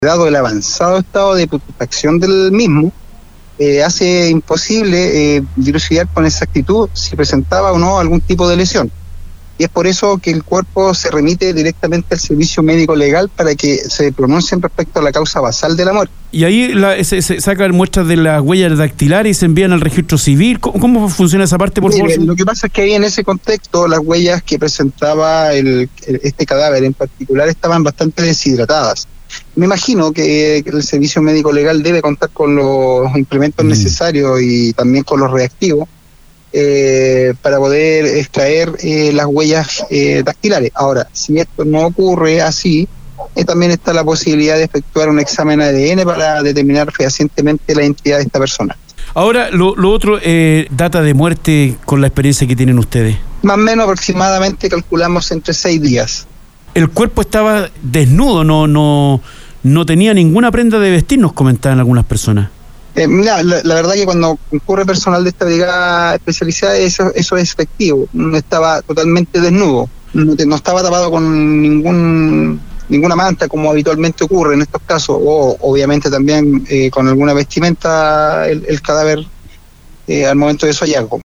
dado el avanzado estado de putrefacción del mismo, hace imposible dilucidar con exactitud si presentaba o no algún tipo de lesión. Y es por eso que el cuerpo se remite directamente al servicio médico legal para que se pronuncien respecto a la causa basal de la muerte. Y ahí se sacan muestras de las huellas dactilares y se envían al registro civil. ¿Cómo funciona esa parte, por favor? Lo que pasa es que ahí en ese contexto las huellas que presentaba este cadáver en particular estaban bastante deshidratadas. Me imagino que el servicio médico legal debe contar con los implementos necesarios y también con los reactivos para poder extraer las huellas dactilares. Ahora, si esto no ocurre así, también está la posibilidad de efectuar un examen ADN para determinar fehacientemente la identidad de esta persona. Ahora, lo otro, data de muerte con la experiencia que tienen ustedes. Más o menos aproximadamente calculamos entre 6 días. El cuerpo estaba desnudo, no tenía ninguna prenda de vestir, nos comentaban algunas personas. Mira, la verdad que cuando concurre personal de esta brigada especializada, eso es efectivo. Estaba totalmente desnudo, no estaba tapado con ninguna manta como habitualmente ocurre en estos casos, o obviamente también con alguna vestimenta el cadáver al momento de su hallazgo.